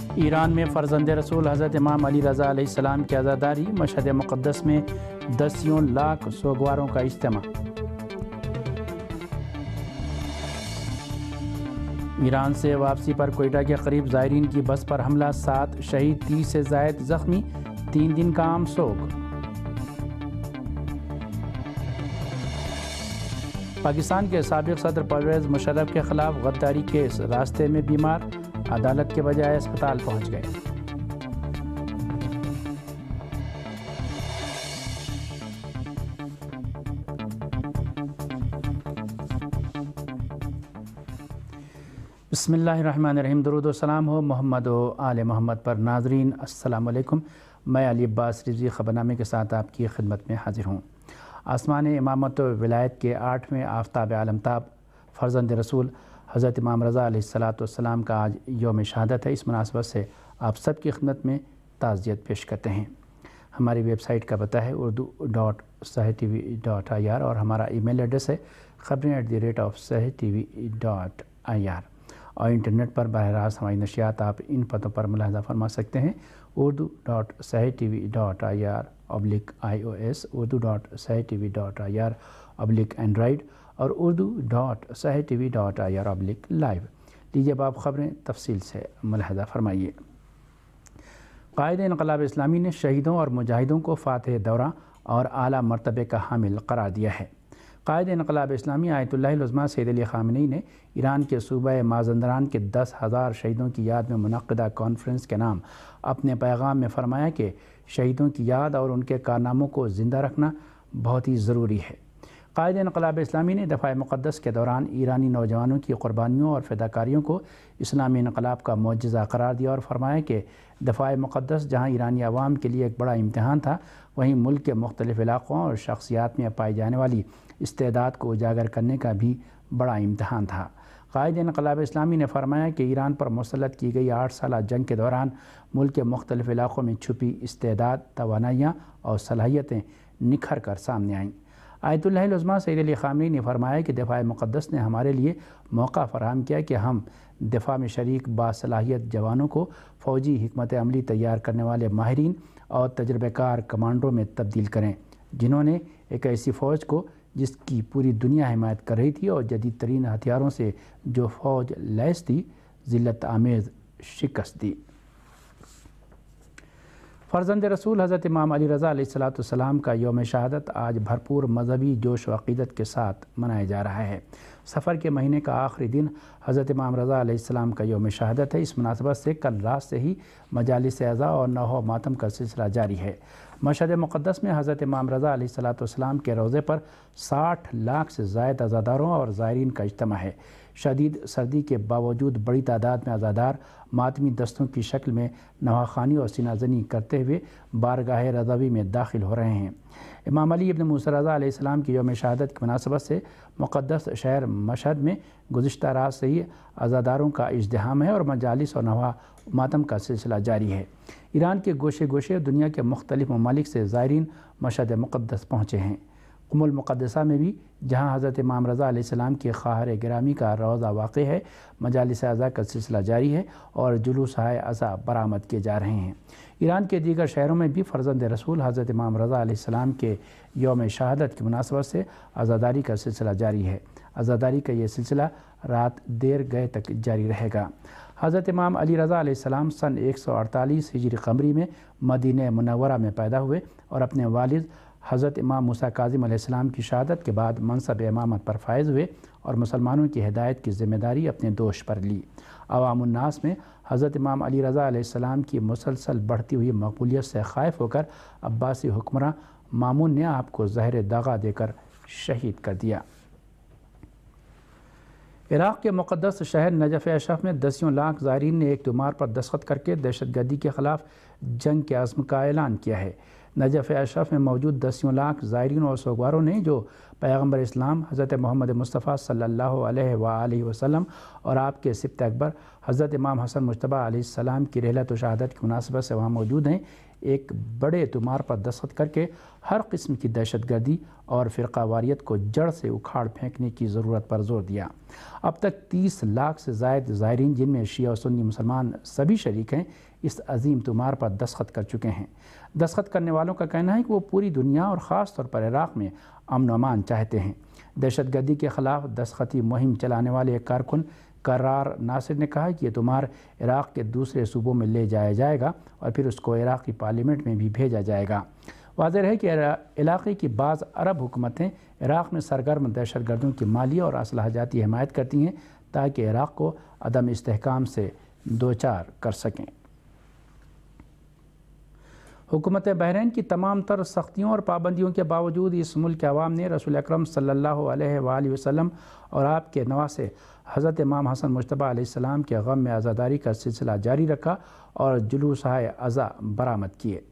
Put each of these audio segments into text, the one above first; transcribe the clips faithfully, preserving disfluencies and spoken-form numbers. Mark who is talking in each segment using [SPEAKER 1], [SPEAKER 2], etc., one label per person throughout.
[SPEAKER 1] ایران میں فرزند رسول حضرت امام علی رضا علیہ السلام کی عزاداری، مشہد مقدس میں دسیوں لاکھ سوگواروں کا اجتماع۔ ایران سے واپسی پر کوئٹہ کے قریب زائرین کی بس پر حملہ، سات شہید، تیس سے زائد زخمی، تین دن کا عام سوگ۔ پاکستان کے سابق صدر پرویز مشرف کے خلاف غداری کیس، راستے میں بیمار، عدالت کے بجائے اسپتال پہنچ گئے۔ بسم اللہ الرحمن الرحیم۔ درود و سلام ہو محمد و آل محمد پر۔ ناظرین السلام علیکم، میں علی عباس رضوی خبرنامے کے ساتھ آپ کی خدمت میں حاضر ہوں۔ آسمان امامت و ولایت کے آٹھویں آفتاب عالمتاب فرزند رسول حضرت امام رضا علیہ السلام کا آج یوم شہادت ہے۔ اس مناسبت سے آپ سب کی خدمت میں تعزیت پیش کرتے ہیں۔ ہماری ویب سائٹ کا پتہ ہے اردو ڈاٹ سہی T V dot I R اور ہمارا ای میل ایڈریس ہے خبریں ایٹ دی ریٹ آف سہی T V dot I R, اور انٹرنیٹ پر براہ راست ہماری نشریات آپ ان پتوں پر ملاحظہ فرما سکتے ہیں: اردو ڈاٹ سہی T V dot I R oblique I O S, Urdu dot سہی T V dot I R oblique android, اور اردو ڈاٹ سہی T V dot I R oblique live. لیجیے اب آپ خبریں تفصیل سے ملاحظہ فرمائیے۔ قائد انقلاب اسلامی نے شہیدوں اور مجاہدوں کو فاتح دورہ اور اعلیٰ مرتبے کا حامل قرار دیا ہے۔ قائد انقلاب اسلامی آیت اللہ العظمیٰ سید علی خامنئی نے ایران کے صوبہ مازندران کے دس ہزار شہیدوں کی یاد میں منعقدہ کانفرنس کے نام اپنے پیغام میں فرمایا کہ شہیدوں کی یاد اور ان کے کارناموں کو زندہ رکھنا بہت ہی ضروری ہے۔ قائد انقلاب اسلامی نے دفاع مقدس کے دوران ایرانی نوجوانوں کی قربانیوں اور فداکاریوں کو اسلامی انقلاب کا معجزہ قرار دیا اور فرمایا کہ دفاع مقدس جہاں ایرانی عوام کے لیے ایک بڑا امتحان تھا، وہیں ملک کے مختلف علاقوں اور شخصیات میں پائی جانے والی استعداد کو اجاگر کرنے کا بھی بڑا امتحان تھا۔ قائد انقلاب اسلامی نے فرمایا کہ ایران پر مسلط کی گئی آٹھ سالہ جنگ کے دوران ملک کے مختلف علاقوں میں چھپی استعداد، توانائیاں اور صلاحیتیں نکھر کر سامنے آئیں۔ آیت اللہ العظمیٰ سید علی خامنئی نے فرمایا کہ دفاع مقدس نے ہمارے لیے موقع فراہم کیا کہ ہم دفاع میں شریک باصلاحیت جوانوں کو فوجی حکمت عملی تیار کرنے والے ماہرین اور تجربہ کار کمانڈروں میں تبدیل کریں، جنہوں نے ایک ایسی فوج کو جس کی پوری دنیا حمایت کر رہی تھی اور جدید ترین ہتھیاروں سے جو فوج لیس تھی، ذلت آمیز شکست دی۔ فرزند رسول حضرت امام علی رضا علیہ السلام کا یوم شہادت آج بھرپور مذہبی جوش و عقیدت کے ساتھ منایا جا رہا ہے۔ سفر کے مہینے کا آخری دن حضرت امام رضا علیہ السلام کا یوم شہادت ہے۔ اس مناسبت سے کل رات سے ہی مجالس عزا اور نوحہ ماتم کا سلسلہ جاری ہے۔ مشہد مقدس میں حضرت امام رضا علیہ السلام کے روضے پر ساٹھ لاکھ سے زائد عزاداروں اور زائرین کا اجتماع ہے۔ شدید سردی کے باوجود بڑی تعداد میں عزادار ماتمی دستوں کی شکل میں نواح خوانی اور سینہ زنی کرتے ہوئے بارگاہ رضوی میں داخل ہو رہے ہیں۔ امام علی ابن موسیٰ رضا علیہ السلام کی یوم شہادت کی مناسبت سے مقدس شہر مشہد میں گزشتہ رات سے ہی عزاداروں کا ازدحام ہے اور مجالس اور نواح ماتم کا سلسلہ جاری ہے۔ ایران کے گوشے گوشے دنیا کے مختلف ممالک سے زائرین مشہد مقدس پہنچے ہیں۔ قم المقدسہ میں بھی، جہاں حضرت امام رضا علیہ السلام کے خواہر گرامی کا روضہ واقع ہے، مجالس عزا کا سلسلہ جاری ہے اور جلوس ہائے عزا برآمد کیے جا رہے ہیں۔ ایران کے دیگر شہروں میں بھی فرزند رسول حضرت امام رضا علیہ السلام کے یوم شہادت کی مناسبت سے عزاداری کا سلسلہ جاری ہے۔ عزاداری کا یہ سلسلہ رات دیر گئے تک جاری رہے گا۔ حضرت امام علی رضا علیہ السلام سن ایک سو اڑتالیس ہجری قمری میں مدینہ منورہ میں پیدا ہوئے اور اپنے والد حضرت امام موسیٰ کاظم علیہ السلام کی شہادت کے بعد منصب امامت پر فائز ہوئے اور مسلمانوں کی ہدایت کی ذمہ داری اپنے دوش پر لی۔ عوام الناس میں حضرت امام علی رضا علیہ السلام کی مسلسل بڑھتی ہوئی مقبولیت سے خائف ہو کر عباسی حکمراں مامون نے آپ کو زہر دغا دے کر شہید کر دیا۔ عراق کے مقدس شہر نجف اشرف میں دسیوں لاکھ زائرین نے ایک تمار پر دستخط کر کے دہشت گردی کے خلاف جنگ کے عزم کا اعلان کیا ہے۔ نجف اشرف میں موجود دسیوں لاکھ زائرین اور سوگواروں نے جو پیغمبر اسلام حضرت محمد مصطفیٰ صلی اللہ علیہ وآلہ وسلم اور آپ کے سبط اکبر حضرت امام حسن مجتبیٰ علیہ السلام کی رحلت و شہادت کی مناسبت سے وہاں موجود ہیں، ایک بڑے اعتماد پر دستخط کر کے ہر قسم کی دہشت گردی اور فرقہ واریت کو جڑ سے اکھاڑ پھینکنے کی ضرورت پر زور دیا۔ اب تک تیس لاکھ سے زائد زائرین، جن میں شیعہ و سنی مسلمان سبھی شریک ہیں، اس عظیم تمار پر دستخط کر چکے ہیں۔ دستخط کرنے والوں کا کہنا ہے کہ وہ پوری دنیا اور خاص طور پر عراق میں امن و امان چاہتے ہیں۔ دہشت گردی کے خلاف دستخطی مہم چلانے والے ایک کارکن قرار ناصر نے کہا کہ یہ تمار عراق کے دوسرے صوبوں میں لے جایا جائے گا اور پھر اس کو عراقی پارلیمنٹ میں بھی بھیجا جائے گا۔ واضح ہے کہ علاقے کی بعض عرب حکومتیں عراق میں سرگرم دہشت گردوں کی مالی اور اسلحہ جاتی حمایت کرتی ہیں تاکہ عراق کو عدم استحکام سے دوچار کر سکیں۔ حکومت بحرین کی تمام تر سختیوں اور پابندیوں کے باوجود اس ملک کے عوام نے رسول اکرم صلی اللہ علیہ وآلہ وسلم اور آپ کے نواسے حضرت امام حسن مجتبیٰ علیہ السلام کے غم میں عزاداری کا سلسلہ جاری رکھا اور جلوسۂ عزا برآمد کیے۔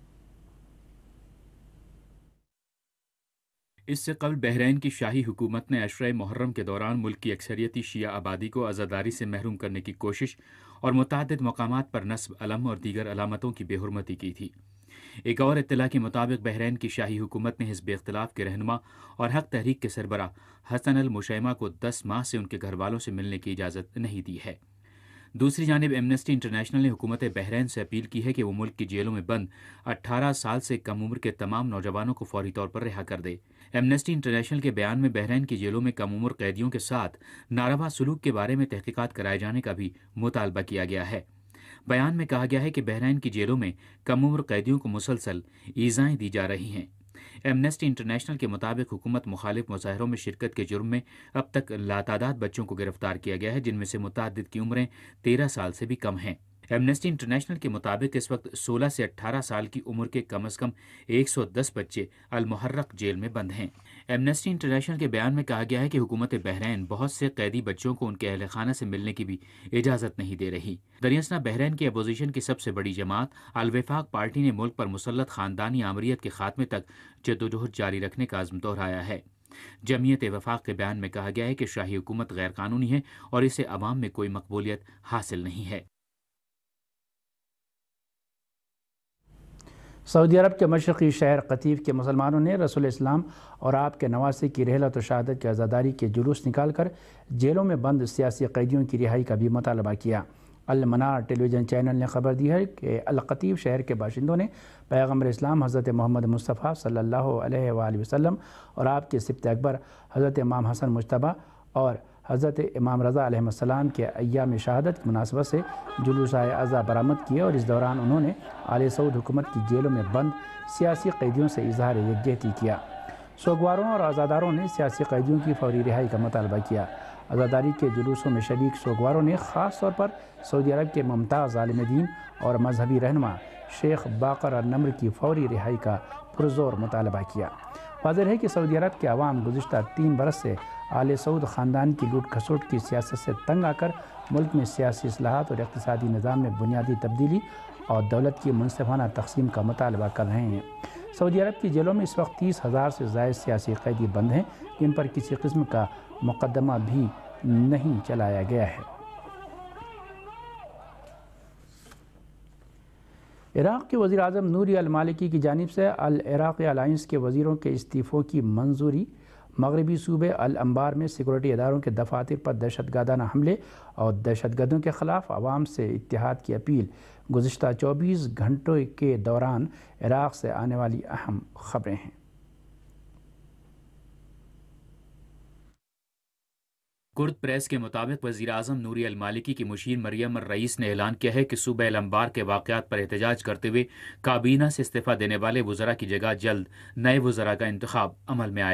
[SPEAKER 2] اس سے قبل بحرین کی شاہی حکومت نے عشرۂ محرم کے دوران ملک کی اکثریتی شیعہ آبادی کو عزاداری سے محروم کرنے کی کوشش اور متعدد مقامات پر نصب علم اور دیگر علامتوں کی بے حرمتی کی تھی۔ ایک اور اطلاع کے مطابق بحرین کی شاہی حکومت نے حزب اختلاف کے رہنما اور حق تحریک کے سربراہ حسن المشیمہ کو دس ماہ سے ان کے گھر والوں سے ملنے کی اجازت نہیں دی ہے۔ دوسری جانب ایمنسٹی انٹرنیشنل نے حکومت بحرین سے اپیل کی ہے کہ وہ ملک کی جیلوں میں بند اٹھارہ سال سے کم عمر کے تمام نوجوانوں کو فوری طور پر رہا کر دے۔ ایمنسٹی انٹرنیشنل کے بیان میں بحرین کی جیلوں میں کم عمر قیدیوں کے ساتھ ناروا سلوک کے بارے میں تحقیقات کرائے جانے کا بھی مطالبہ کیا گیا ہے۔ بیان میں کہا گیا ہے کہ بحرین کی جیلوں میں کم عمر قیدیوں کو مسلسل ایذائیں دی جا رہی ہیں۔ ایمنسٹی انٹرنیشنل کے مطابق حکومت مخالف مظاہروں میں شرکت کے جرم میں اب تک لاتعداد بچوں کو گرفتار کیا گیا ہے، جن میں سے متعدد کی عمریں تیرہ سال سے بھی کم ہیں۔ ایمنسٹی انٹرنیشنل کے مطابق اس وقت سولہ سے اٹھارہ سال کی عمر کے کم از کم ایک سو دس بچے المحرق جیل میں بند ہیں۔ ایمنسٹی انٹرنیشنل کے بیان میں کہا گیا ہے کہ حکومت بحرین بہت سے قیدی بچوں کو ان کے اہل خانہ سے ملنے کی بھی اجازت نہیں دے رہی۔ دریاسنا بحرین کی اپوزیشن کی سب سے بڑی جماعت الوفاق پارٹی نے ملک پر مسلط خاندانی آمریت کے خاتمے تک جدوجہد جاری رکھنے کا عزم دہرایا ہے۔ جمعیت وفاق کے بیان میں کہا گیا ہے کہ شاہی حکومت غیر قانونی ہے اور اسے عوام میں کوئی مقبولیت حاصل نہیں ہے۔
[SPEAKER 1] سعودی عرب کے مشرقی شہر قطیف کے مسلمانوں نے رسول اسلام اور آپ کے نواسے کی رحلت و شہادت کی عزاداری کے جلوس نکال کر جیلوں میں بند سیاسی قیدیوں کی رہائی کا بھی مطالبہ کیا۔ المنار ٹیلی ویژن چینل نے خبر دی ہے کہ القطیف شہر کے باشندوں نے پیغمبر اسلام حضرت محمد مصطفیٰ صلی اللہ علیہ وآلہ وسلم اور آپ کے سبط اکبر حضرت امام حسن مجتبیٰ اور حضرت امام رضا علیہ السلام کے ایام شہادت کی مناسبت سے جلوسۂ عزا برآمد کیے اور اس دوران انہوں نے آل سعود حکومت کی جیلوں میں بند سیاسی قیدیوں سے اظہار یکجہتی کیا۔ سوگواروں اور عزاداروں نے سیاسی قیدیوں کی فوری رہائی کا مطالبہ کیا۔ عزاداری کے جلوسوں میں شریک سوگواروں نے خاص طور پر سعودی عرب کے ممتاز عالم دین اور مذہبی رہنما شیخ باقر النمر کی فوری رہائی کا پرزور مطالبہ کیا۔ واضح ہے کہ سعودی عرب کے عوام گزشتہ تین برس سے آل سعود خاندان کی لوٹ کھسوٹ کی سیاست سے تنگ آ کر ملک میں سیاسی اصلاحات اور اقتصادی نظام میں بنیادی تبدیلی اور دولت کی منصفانہ تقسیم کا مطالبہ کر رہے ہیں۔ سعودی عرب کی جیلوں میں اس وقت تیس ہزار سے زائد سیاسی قیدی بند ہیں، جن پر کسی قسم کا مقدمہ بھی نہیں چلایا گیا ہے۔ عراق کے وزیر اعظم نوری المالکی کی جانب سے العراق الائنس کے وزیروں کے استعفوں کی منظوری۔ مغربی صوبے الانبار میں سیکورٹی اداروں کے دفاتر پر دہشت گردانہ حملے اور دہشت گردوں کے خلاف عوام سے اتحاد کی اپیل۔ گزشتہ چوبیس گھنٹوں کے دوران عراق سے آنے والی اہم خبریں ہیں۔
[SPEAKER 2] کرد پریس کے مطابق وزیر اعظم نوری المالکی کی مشیر مریم الرئیس نے اعلان کیا ہے کہ صوبہ الانبار کے واقعات پر احتجاج کرتے ہوئے کابینہ سے استعفیٰ دینے والے وزراء کی جگہ جلد نئے وزراء کا انتخاب عمل میں آئے گا۔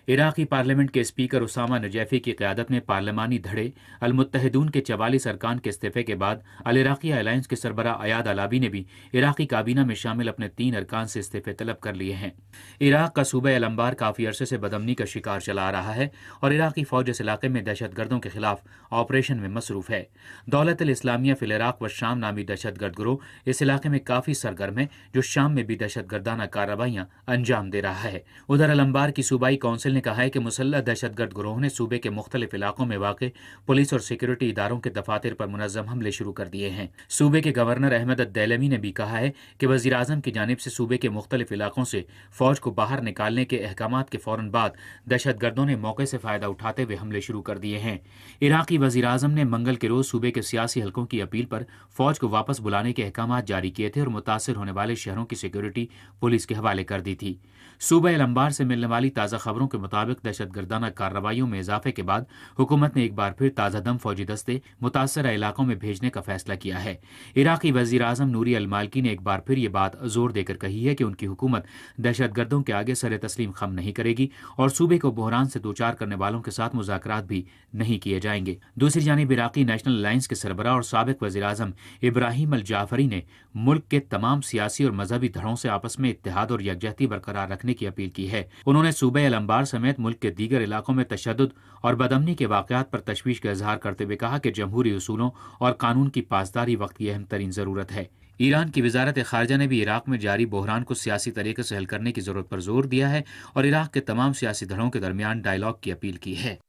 [SPEAKER 2] عراقی پارلیمنٹ کے اسپیکر اسامہ نجیفی کی قیادت میں پارلیمانی دھڑے المتحدون کے چوالیس ارکان کے استعفے کے بعد العراقیہ الائنس کے سربراہ ایاد علابی نے بھی عراقی کابینہ میں شامل اپنے تین ارکان سے استعفے طلب کر لیے ہیں۔ عراق کا صوبہ الانبار کافی عرصے سے بدامنی کا شکار چلا آ رہا ہے اور عراقی فوج اس علاقے میں دہشت گردوں کے خلاف آپریشن میں مصروف ہے۔ دولت الاسلامیہ فی العراق و شام نامی دہشت گرد گروہ اس علاقے میں کافی سرگرم ہے، جو شام میں بھی دہشت گردانہ کارروائیاں انجام دے رہا ہے۔ ادھر الانبار کی صوبائی کونسل نے کہا ہے کہ مسلح دہشت گرد گروہ نے صوبے کے مختلف علاقوں میں واقع پولیس اور سیکورٹی اداروں کے دفاتر پر منظم حملے شروع کر دیے ہیں۔ صوبے کے گورنر احمد الدیلمی نے بھی کہا ہے کہ وزیر اعظم کی جانب سے صوبے کے مختلف علاقوں سے فوج کو باہر نکالنے کے احکامات کے فوراً بعد دہشت گردوں نے موقع سے فائدہ اٹھاتے ہوئے حملے شروع کر دیے ہیں۔ عراقی وزیر اعظم نے منگل کے روز صوبے کے سیاسی حلقوں کی اپیل پر فوج کو واپس بلانے کے احکامات جاری کیے تھے اور متاثر ہونے والے شہروں کی سیکورٹی پولیس کے حوالے کر دی تھی۔ صوبہ الانبار سے ملنے والی تازہ خبروں کے مطابق دہشت گردانہ کارروائیوں میں اضافے کے بعد حکومت نے ایک بار پھر تازہ دم فوجی دستے متاثرہ علاقوں میں بھیجنے کا فیصلہ کیا ہے۔ عراقی وزیر اعظم نوری المالکی نے ایک بار پھر یہ بات زور دے کر کہی ہے کہ ان کی حکومت دہشت گردوں کے آگے سر تسلیم خم نہیں کرے گی اور صوبے کو بحران سے دوچار کرنے والوں کے ساتھ مذاکرات بھی نہیں کیے جائیں گے۔ دوسری جانب عراقی نیشنل الائنس کے سربراہ اور سابق وزیر اعظم ابراہیم الجعفری نے ملک کے تمام سیاسی اور مذہبی دھڑوں سے آپس میں اتحاد اور یکجہتی برقرار رکھنے کی اپیل کی ہے۔ انہوں نے صوبہ الانبار سمیت ملک کے دیگر علاقوں میں تشدد اور بدامنی کے واقعات پر تشویش کا اظہار کرتے ہوئے کہا کہ جمہوری اصولوں اور قانون کی پاسداری وقت کی اہم ترین ضرورت ہے۔ ایران کی وزارت خارجہ نے بھی عراق میں جاری بحران کو سیاسی طریقے سے حل کرنے کی ضرورت پر زور دیا ہے اور عراق کے تمام سیاسی دھڑوں کے درمیان ڈائیلاگ کی اپیل کی ہے۔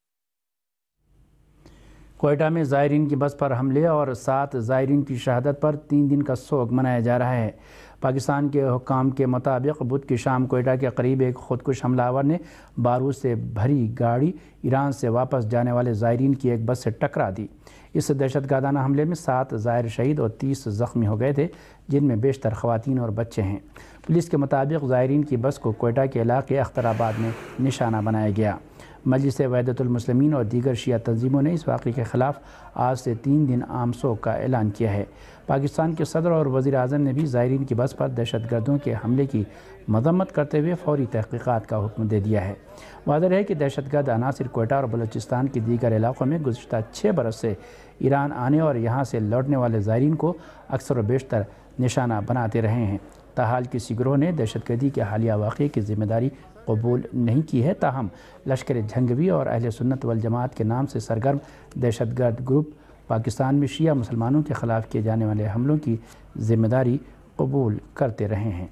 [SPEAKER 1] کوئٹہ میں زائرین کی بس پر حملے اور سات زائرین کی شہادت پر تین دن کا سوگ منایا جا رہا ہے۔ پاکستان کے حکام کے مطابق بدھ کی شام کوئٹہ کے قریب ایک خودکش حملہ آور نے بارود سے بھری گاڑی ایران سے واپس جانے والے زائرین کی ایک بس سے ٹکرا دی۔ اس دہشت گردانہ حملے میں سات زائر شہید اور تیس زخمی ہو گئے تھے، جن میں بیشتر خواتین اور بچے ہیں۔ پولیس کے مطابق زائرین کی بس کو کوئٹہ کے علاقے اختر آباد میں نشانہ بنایا گیا۔ مجلس وحدت المسلمین اور دیگر شیعہ تنظیموں نے اس واقعے کے خلاف آج سے تین دن عام سوگ کا اعلان کیا ہے۔ پاکستان کے صدر اور وزیر اعظم نے بھی زائرین کی بس پر دہشت گردوں کے حملے کی مذمت کرتے ہوئے فوری تحقیقات کا حکم دے دیا ہے۔ واضح ہے کہ دہشت گرد عناصر کوئٹہ اور بلوچستان کے دیگر علاقوں میں گزشتہ چھ برس سے ایران آنے اور یہاں سے لوٹنے والے زائرین کو اکثر و بیشتر نشانہ بناتے رہے ہیں۔ تاحال کسی گروہ نے دہشت گردی کے حالیہ واقعے کی ذمہ داری قبول نہیں کی ہے، تاہم لشکر جھنگوی اور اہل سنت والجماعت کے نام سے سرگرم دہشت گرد گروپ پاکستان میں شیعہ مسلمانوں کے خلاف کیے جانے والے حملوں کی ذمہ داری قبول کرتے رہے ہیں۔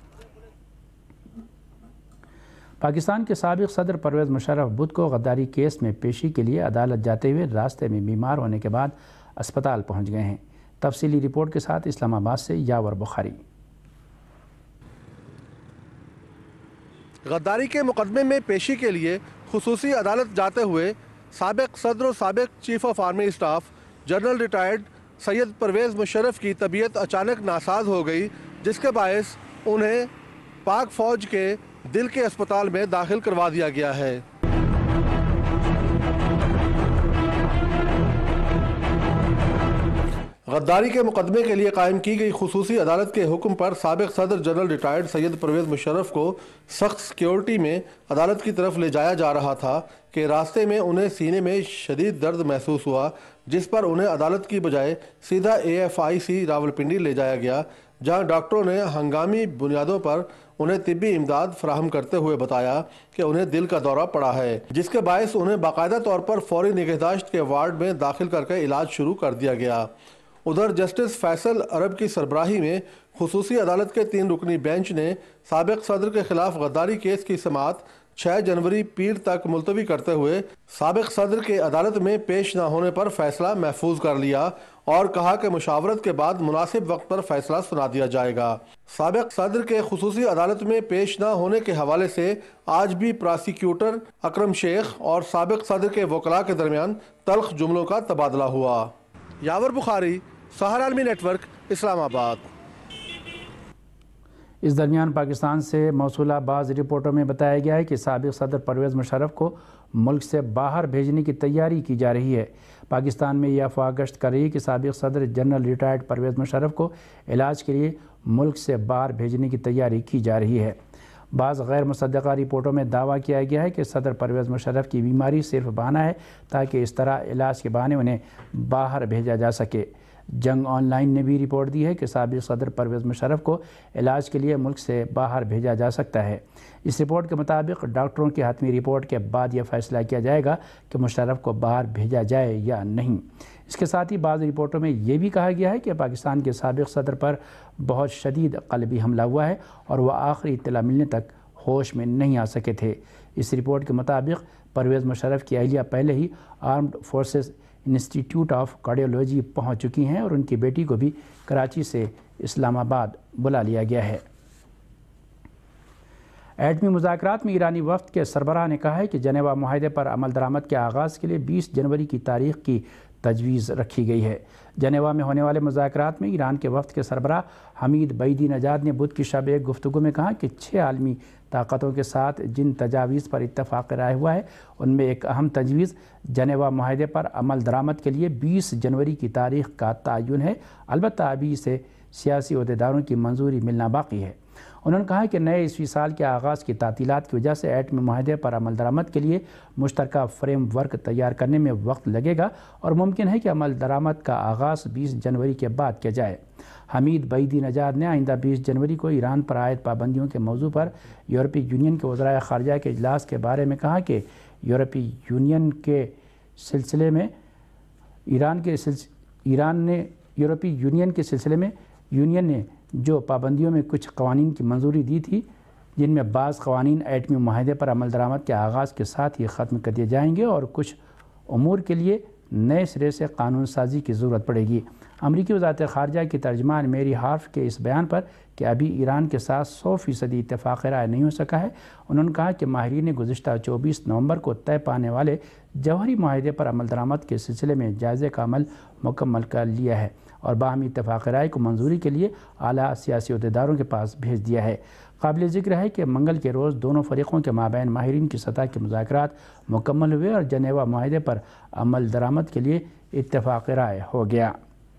[SPEAKER 1] پاکستان کے سابق صدر پرویز مشرف بدھ کو غداری کیس میں پیشی کے لیے عدالت جاتے ہوئے راستے میں بیمار ہونے کے بعد اسپتال پہنچ گئے ہیں۔ تفصیلی رپورٹ کے ساتھ اسلام آباد سے یاور بخاری۔
[SPEAKER 3] غداری کے مقدمے میں پیشی کے لیے خصوصی عدالت جاتے ہوئے سابق صدر و سابق chief of army staff general retired Syed Pervez Musharraf کی طبیعت اچانک ناساز ہو گئی، جس کے باعث انہیں پاک فوج کے دل کے اسپتال میں داخل کروا دیا گیا ہے۔ غداری کے مقدمے کے لیے قائم کی گئی خصوصی عدالت کے حکم پر سابق صدر جنرل ریٹائرڈ سید پرویز مشرف کو سخت سیکیورٹی میں عدالت کی طرف لے جایا جا رہا تھا کہ راستے میں انہیں سینے میں شدید درد محسوس ہوا، جس پر انہیں عدالت کی بجائے سیدھا اے ایف آئی سی راولپنڈی لے جایا گیا، جہاں ڈاکٹروں نے ہنگامی بنیادوں پر انہیں طبی امداد فراہم کرتے ہوئے بتایا کہ انہیں دل کا دورہ پڑا ہے، جس کے باعث انہیں باقاعدہ طور پر فوری نگہداشت کے وارڈ میں داخل کر کے علاج شروع کر دیا گیا۔ ادھر جسٹس فیصل عرب کی سربراہی میں خصوصی عدالت کے تین رکنی بینچ نے سابق صدر کے خلاف غداری کیس کی سماعت چھ جنوری پیر تک ملتوی کرتے ہوئے سابق صدر کے عدالت میں پیش نہ ہونے پر فیصلہ محفوظ کر لیا اور کہا کہ مشاورت کے بعد مناسب وقت پر فیصلہ سنا دیا جائے گا۔ سابق صدر کے خصوصی عدالت میں پیش نہ ہونے کے حوالے سے آج بھی پراسیکیوٹر اکرم شیخ اور سابق صدر کے وکلاء کے درمیان تلخ جملوں کا تبادلہ ہوا۔ یاور بخاری، سہار عالمی نیٹ ورک، اسلام آباد۔
[SPEAKER 1] اس درمیان پاکستان سے موصولہ بعض رپورٹوں میں بتایا گیا ہے کہ سابق صدر پرویز مشرف کو ملک سے باہر بھیجنے کی تیاری کی جا رہی ہے۔ پاکستان میں یہ افواہ گشت کر رہی ہے کہ سابق صدر جنرل ریٹائرڈ پرویز مشرف کو علاج کے لیے ملک سے باہر بھیجنے کی تیاری کی جا رہی ہے۔ بعض غیر مصدقہ رپورٹوں میں دعویٰ کیا گیا ہے کہ صدر پرویز مشرف کی بیماری صرف بہانہ ہے تاکہ اس طرح علاج کے بہانے انہیں باہر بھیجا جا سکے۔ جنگ آن لائن نے بھی رپورٹ دی ہے کہ سابق صدر پرویز مشرف کو علاج کے لیے ملک سے باہر بھیجا جا سکتا ہے۔ اس رپورٹ کے مطابق ڈاکٹروں کی حتمی رپورٹ کے بعد یہ فیصلہ کیا جائے گا کہ مشرف کو باہر بھیجا جائے یا نہیں۔ اس کے ساتھ ہی بعض رپورٹوں میں یہ بھی کہا گیا ہے کہ پاکستان کے سابق صدر پر بہت شدید قلبی حملہ ہوا ہے اور وہ آخری اطلاع ملنے تک ہوش میں نہیں آ سکے تھے۔ اس رپورٹ کے مطابق پرویز مشرف کی اہلیہ پہلے ہی armed forces institute of cardiology پہنچ چکی ہیں اور ان کی بیٹی کو بھی کراچی سے اسلام آباد بلا لیا گیا ہے۔ ایٹمی مذاکرات میں ایرانی وفد کے سربراہ نے کہا ہے کہ جنیوا معاہدے پر عمل درآمد کے آغاز کے لیے بیس جنوری کی تاریخ کی تجویز رکھی گئی ہے۔ جنیوا میں ہونے والے مذاکرات میں ایران کے وفد کے سربراہ حمید بعیدی نژاد نے بدھ کی شب ایک گفتگو میں کہا کہ چھ عالمی طاقتوں کے ساتھ جن تجاویز پر اتفاق رائے ہوا ہے ان میں ایک اہم تجویز جنیوا معاہدے پر عمل درآمد کے لیے بیس جنوری کی تاریخ کا تعین ہے، البتہ ابھی اسے سیاسی عہدیداروں کی منظوری ملنا باقی ہے۔ انہوں نے کہا کہ نئے عیسوی سال کے آغاز کی تعطیلات کی وجہ سے ایٹمی معاہدے پر عمل درآمد کے لیے مشترکہ فریم ورک تیار کرنے میں وقت لگے گا اور ممکن ہے کہ عمل درآمد کا آغاز بیس جنوری کے بعد کیا جائے۔ حمید بعیدی نژاد نے آئندہ بیس جنوری کو ایران پر عائد پابندیوں کے موضوع پر یورپی یونین کے وزرائے خارجہ کے اجلاس کے بارے میں کہا کہ یورپی یونین کے سلسلے میں ایران کے سلس... ایران نے یورپی یونین کے سلسلے میں یونین نے جو پابندیوں میں کچھ قوانین کی منظوری دی تھی، جن میں بعض قوانین ایٹمی معاہدے پر عمل درآمد کے آغاز کے ساتھ ہی ختم کر دیے جائیں گے اور کچھ امور کے لیے نئے سرے سے قانون سازی کی ضرورت پڑے گی۔ امریکی وزارت خارجہ کی ترجمان میری ہارف کے اس بیان پر کہ ابھی ایران کے ساتھ سو فیصدی اتفاق رائے نہیں ہو سکا ہے، انہوں نے کہا کہ ماہرین نے گزشتہ چوبیس نومبر کو طے پانے والے جوہری معاہدے پر عمل درآمد کے سلسلے میں جائزے کا عمل مکمل کر لیا ہے اور باہمی اتفاق رائے کو منظوری کے لیے اعلیٰ سیاسی عہدیداروں کے پاس بھیج دیا ہے۔ قابل ذکر ہے کہ منگل کے روز دونوں فریقوں کے مابین ماہرین کی سطح کے مذاکرات مکمل ہوئے اور جنیوا معاہدے پر عمل درآمد کے لیے اتفاق رائے ہو گیا۔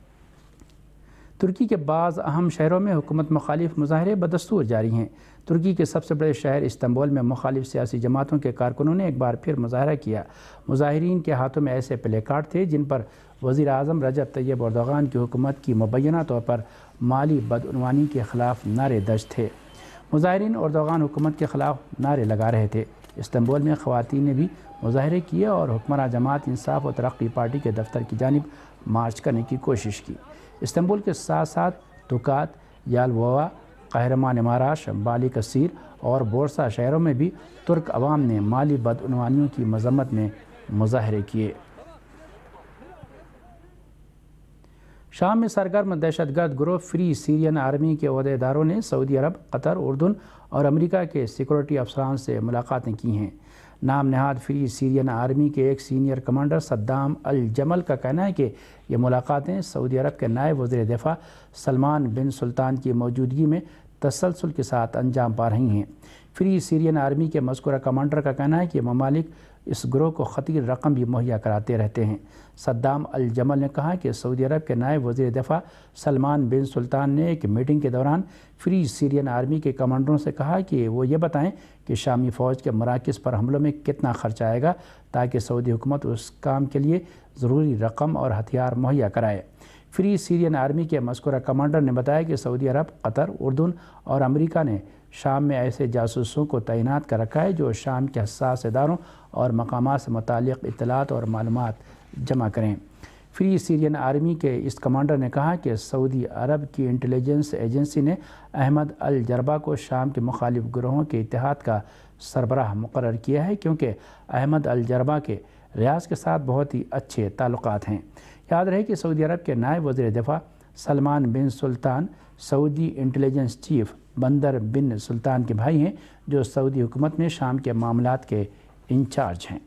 [SPEAKER 1] ترکی کے بعض اہم شہروں میں حکومت مخالف مظاہرے بدستور جاری ہیں۔ ترکی کے سب سے بڑے شہر استنبول میں مخالف سیاسی جماعتوں کے کارکنوں نے ایک بار پھر مظاہرہ کیا۔ مظاہرین کے ہاتھوں میں ایسے پلے کارڈ تھے جن پر وزیر اعظم رجب طیب اردوغان کی حکومت کی مبینہ طور پر مالی بدعنوانی کے خلاف نعرے درج تھے۔ مظاہرین اردوغان حکومت کے خلاف نعرے لگا رہے تھے۔ استنبول میں خواتین نے بھی مظاہرے کیے اور حکمراں جماعت انصاف و ترقی پارٹی کے دفتر کی جانب مارچ کرنے کی کوشش کی۔ استنبول کے ساتھ ساتھ توکات، یالووا، قہرمان ماراش، بالی کثیر اور بورسا شہروں میں بھی ترک عوام نے مالی بدعنوانیوں کی مذمت میں مظاہرے کیے۔ شام میں سرگرم دہشت گرد گروہ فری سیرین آرمی کے عہدیداروں نے سعودی عرب، قطر، اردن اور امریکہ کے سیکورٹی افسران سے ملاقاتیں کی ہیں۔ نام نہاد فری سیرین آرمی کے ایک سینئر کمانڈر صدام الجمل کا کہنا ہے کہ یہ ملاقاتیں سعودی عرب کے نائب وزیر دفاع سلمان بن سلطان کی موجودگی میں تسلسل کے ساتھ انجام پا رہی ہیں۔ فری سیرین آرمی کے مذکورہ کمانڈر کا کہنا ہے کہ ممالک اس گروہ کو خطیر رقم بھی مہیا کراتے رہتے ہیں۔ صدام الجمل نے کہا کہ سعودی عرب کے نائب وزیر دفاع سلمان بن سلطان نے ایک میٹنگ کے دوران فری سیرین آرمی کے کمانڈروں سے کہا کہ وہ یہ بتائیں کہ شامی فوج کے مراکز پر حملوں میں کتنا خرچ آئے گا تاکہ سعودی حکومت اس کام کے لیے ضروری رقم اور ہتھیار مہیا کرائے۔ فری سیرین آرمی کے مذکورہ کمانڈر نے بتایا کہ سعودی عرب، قطر، اردن اور امریکہ نے شام میں ایسے جاسوسوں کو تعینات کر رکھا ہے جو شام کے حساس اداروں اور مقامات سے متعلق اطلاعات اور معلومات جمع کریں۔ فری سیرین آرمی کے اس کمانڈر نے کہا کہ سعودی عرب کی انٹیلیجنس ایجنسی نے احمد الجربہ کو شام کے مخالف گروہوں کے اتحاد کا سربراہ مقرر کیا ہے کیونکہ احمد الجربہ کے ریاض کے ساتھ بہت ہی اچھے تعلقات ہیں۔ یاد رہے کہ سعودی عرب کے نائب وزیر دفاع Salman bin Sultan Saudi intelligence chief Bandar bin سلطان کے بھائی ہیں جو سعودی حکومت میں شام کے معاملات کے انچارج ہیں۔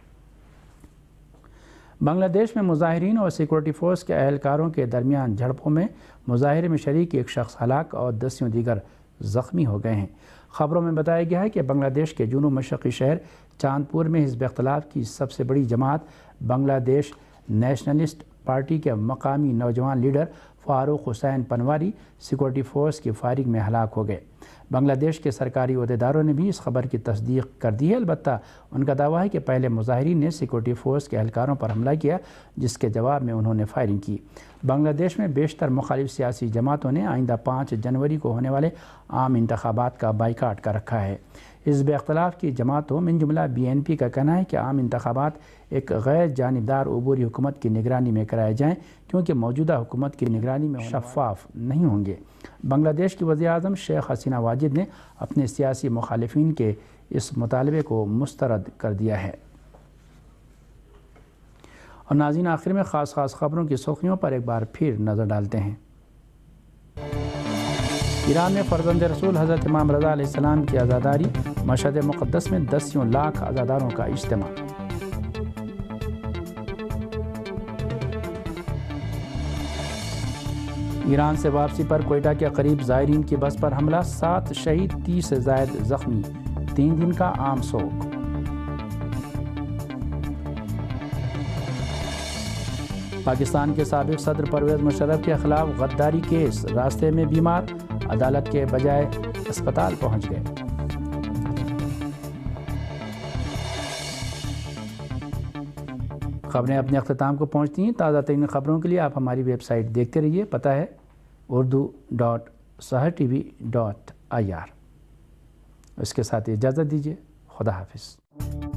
[SPEAKER 1] بنگلہ دیش میں مظاہرین اور سیکورٹی فورس کے اہلکاروں کے درمیان جھڑپوں میں مظاہرے میں شریک ایک شخص ہلاک اور دسیوں دیگر زخمی ہو گئے ہیں۔ خبروں میں بتایا گیا ہے کہ بنگلہ دیش کے جنوب مشرقی شہر چاندپور میں حزب اختلاف کی سب سے بڑی جماعت بنگلہ دیش نیشنلسٹ پارٹی کے مقامی نوجوان leader Farooq Hussain Panwari security force کی فائرنگ میں ہلاک ہو گئے۔ بنگلہ دیش کے سرکاری عہدیداروں نے بھی اس خبر کی تصدیق کر دی ہے، البتہ ان کا دعویٰ ہے کہ پہلے مظاہرین نے سیکورٹی فورس کے اہلکاروں پر حملہ کیا، جس کے جواب میں انہوں نے فائرنگ کی۔ بنگلہ دیش میں بیشتر مخالف سیاسی جماعتوں نے آئندہ پانچ جنوری کو ہونے والے عام انتخابات کا بائیکاٹ کر رکھا ہے۔ حزب اختلاف کی جماعتوں من جملہ بی این پی کا کہنا ہے کہ عام انتخابات ایک غیر جانبدار عبوری حکومت کی نگرانی میں کرائے جائیں، کیونکہ موجودہ حکومت کی نگرانی میں شفاف نہیں ہوں گے۔ بنگلہ دیش کی وزیر اعظم شیخ حسینہ واجد نے اپنے سیاسی مخالفین کے اس مطالبے کو مسترد کر دیا ہے۔ اور ناظرین، آخر میں خاص خاص خبروں کی سرخیوں پر ایک بار پھر نظر ڈالتے ہیں۔ ایران میں فرزند رسول حضرت امام رضا علیہ السلام کی عزاداری، مشہد مقدس میں دسیوں لاکھ عزاداروں کا اجتماع۔ ایران سے واپسی پر کوئٹہ کے قریب زائرین کی بس پر حملہ، سات شہید تیس سے زائد زخمی، تین دن کا عام سوگ۔ پاکستان کے سابق صدر پرویز مشرف کے خلاف غداری کیس، راستے میں بیمار، عدالت کے بجائے اسپتال پہنچ گئے۔ خبریں اپنے اختتام کو پہنچتی ہیں۔ تازہ ترین خبروں کے لیے آپ ہماری ویب سائٹ دیکھتے رہیے، پتہ ہے Urdu dot Sahar T V dot I R. اس کے ساتھ اجازت دیجیے، خدا حافظ۔